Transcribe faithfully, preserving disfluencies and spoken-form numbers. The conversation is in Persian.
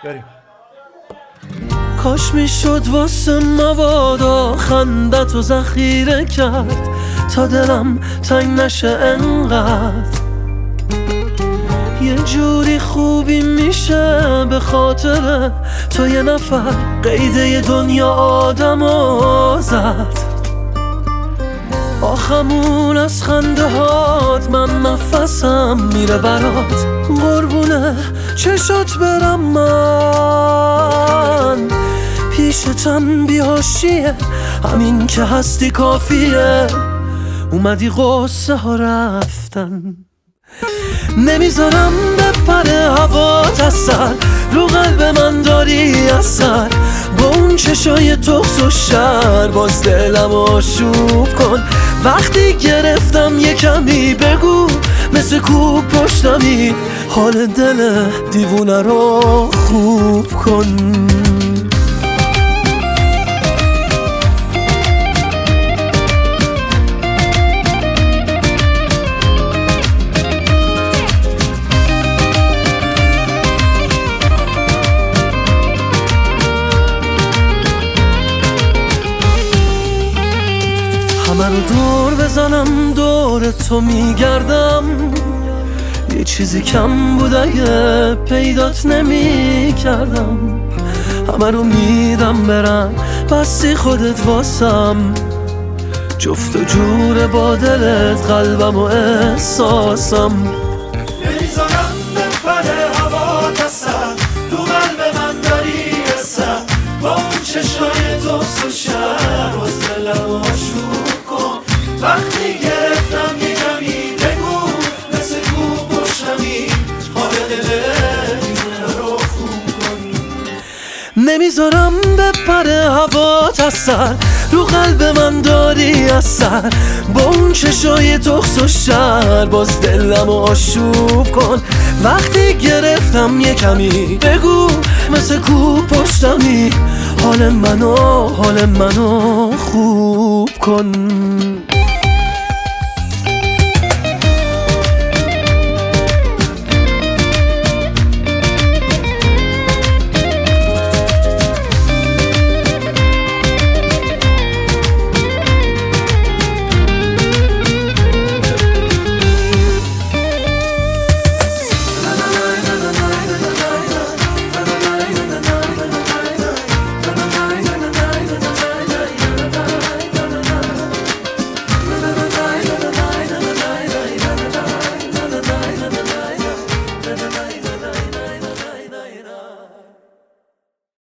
بریم. کاش میشد واسه مبادا خندت و ذخیره کرد تا دلم تنگ نشه انقدر. یه جوری خوبی میشه به خاطر تو یه نفر قیده دنیا آدمو زد. آخمون از خنده هات من نفسم میره برات، قربونه چشات برم من. پیشتم بیهاشیه همین که هستی کافیه، اومدی قصه ها رفتن. نمیذارم بپره هوات از سر، رو قلب من داری اثر. با اون چشای تخس و شر باز دلم آشوب کن. وقتی گرفتم یه کمی بگو مثل کوب پشتمی، حال دل دیوونه رو خوب کن. همه رو دور بزنم دور تو میگردم، یه چیزی کم بود اگه پیدات نمی کردم. همه رو میدم برم بستی خودت واسم، جفت و جور با دلت قلبم و احساسم. نمیذارم بپره هوات از سر، رو قلب من داری اثر. با اون چشای تخس و شر باز دلم آشوب کن. وقتی گرفتم یه کمی بگو مثل کوب پشتمی، حال دل دیوونه رو خوب کن. نمیذارم بپره هوات از سر، رو قلب من داری اثر. با اون چشای تخس و شر باز دلم آشوب کن. وقتی گرفتم یه کمی بگو مثل کوب پشتمی، حال منو حال منو خوب کن.